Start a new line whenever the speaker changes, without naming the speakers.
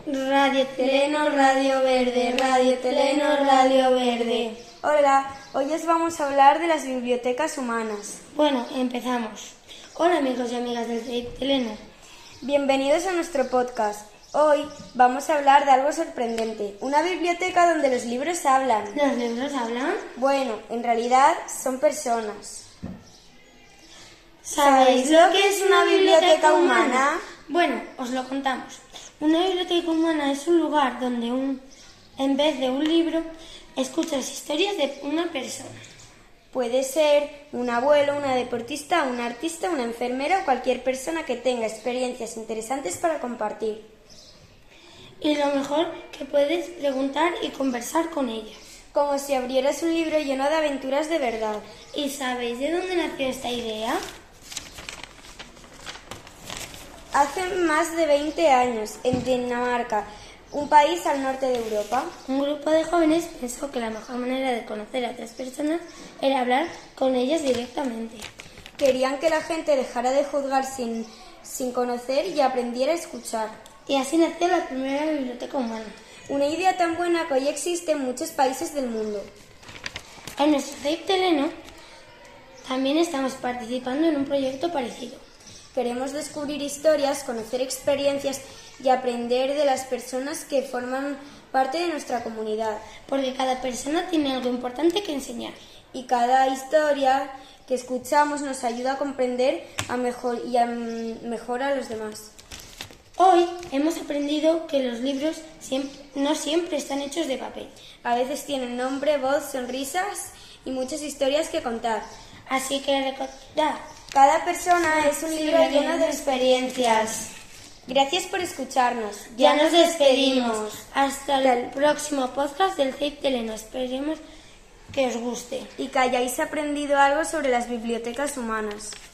Radio Teleno, Radio Verde, Radio Teleno, Radio Verde.
Hola, hoy os vamos a hablar de las bibliotecas humanas.
Bueno, empezamos. Hola amigos y amigas del CEIP Teleno.
Bienvenidos a nuestro podcast. Hoy vamos a hablar de algo sorprendente, una biblioteca donde los libros hablan.
¿Los libros hablan?
Bueno, en realidad son personas.
¿Sabéis lo que es una biblioteca humana? Bueno, os lo contamos. Una biblioteca humana es un lugar donde en vez de un libro, escuchas historias de una persona.
Puede ser un abuelo, una deportista, un artista, una enfermera o cualquier persona que tenga experiencias interesantes para compartir.
Y lo mejor que puedes preguntar y conversar con ellas.
Como si abrieras un libro lleno de aventuras de verdad.
¿Y sabéis de dónde nació esta idea?
Hace más de 20 años, en Dinamarca, un país al norte de Europa.
Un grupo de jóvenes pensó que la mejor manera de conocer a otras personas era hablar con ellas directamente.
Querían que la gente dejara de juzgar sin conocer y aprendiera a escuchar.
Y así nació la primera biblioteca humana.
Una idea tan buena que hoy existe en muchos países del mundo.
En nuestro CEIP Teleno también estamos participando en un proyecto parecido.
Queremos descubrir historias, conocer experiencias y aprender de las personas que forman parte de nuestra comunidad.
Porque cada persona tiene algo importante que enseñar.
Y cada historia que escuchamos nos ayuda a comprender mejor a los demás.
Hoy hemos aprendido que los libros no siempre están hechos de papel.
A veces tienen nombre, voz, sonrisas y muchas historias que contar.
Así que recordad,
cada persona es un libro lleno de experiencias. Gracias por escucharnos.
Ya nos despedimos. Hasta el próximo podcast del CEIP Teleno. Esperemos que os guste.
Y que hayáis aprendido algo sobre las bibliotecas humanas.